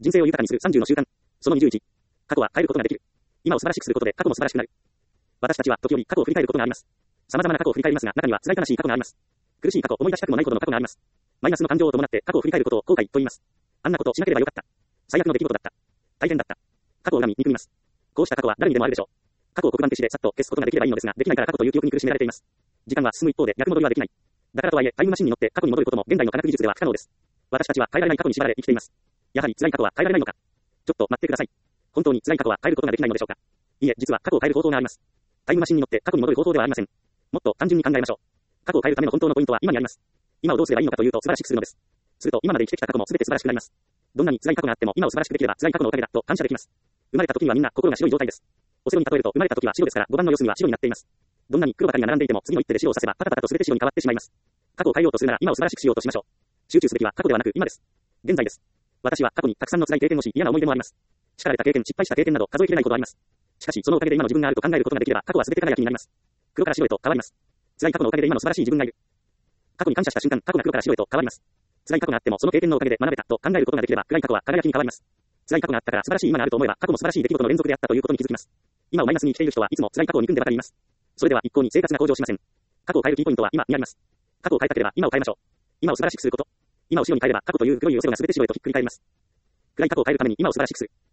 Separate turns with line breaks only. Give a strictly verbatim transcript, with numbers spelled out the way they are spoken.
人生を豊かにするさんじゅうの習慣。そのにじゅういち。過去は変えることができる。今を素晴らしくすることで過去も素晴らしくなる。私たちは時折過去を振り返ることがあります。様々な過去を振り返りますが、中には辛い悲しい過去があります。苦しい過去、思い出したくもないほどの過去があります。マイナスの感情を伴って過去を振り返ることを後悔と言います。あんなことしなければよかった。最悪の出来事だった。大変だった。過去を恨み、憎みます。こうした過去は誰にでもあるでしょう。過去を黒板消しでさっと消すことができればいいのですが、できないから過去という記憶に苦しめられています。時間は進む一方で逆戻りはできない。だからとはいえ、タイムマシンに乗って過去に戻ることも現代の科学技術では不可能です。私たちは変えられない過去に縛られ生きています。やはり辛い過去は変えられないのか。ちょっと待ってください。本当に辛い過去は変えることができないのでしょうか。いいえ、実は過去を変える方法があります。タイムマシンに乗って過去に戻る方法ではありません。もっと単純に考えましょう。過去を変えるための本当のポイントは今にあります。今をどうすればいいのかというと素晴らしくするのです。すると今まで生きてきた過去も全て素晴らしくなります。どんなに辛い過去があっても今を素晴らしくできれば辛い過去のおかげだと感謝できます。生まれた時にはみんな心が白い状態です。オセロに例えると生まれた時は白ですからごばんの四隅は白になっています。どんなに黒ばかりが並んでいても次の一手で白を指せばパタパタと全て白に変わってしまいます。過去を変えようとするなら今を素晴らしくしようとしましょう。集中すべきは過去ではなく今です。現在です。私は過去にたくさんの辛い経験をし嫌な思い出もあります。叱られた経験、失敗した経験など数えきれないほどあります。しかしそのおかげで今の自分があると考えることができれば過去は全て輝きになります。黒から白へと変わります。辛い過去のおかげで今の素晴らしい自分がいる。過去に感謝した瞬間、過去が黒から白へと変わります。辛い過去があってもその経験のおかげで学べたと考えることができれば暗い過去は輝きに変わります。辛い過去があったから素晴らしい今があると思えば過去も素晴らしい出来事の連続であったということに気づきます。今をマイナスに生きている人はいつも辛い過去を憎んでばかりいます。それでは一向に生活が向上しません。過去を変えるキーポイントは今にあります。過去を変えたければ今を変えましょう。今を素晴らしくすること。今を白に変えれば過去という黒いオセロが全て白へとひっくり返ります。暗い過去を変えるために今を素晴らしくする。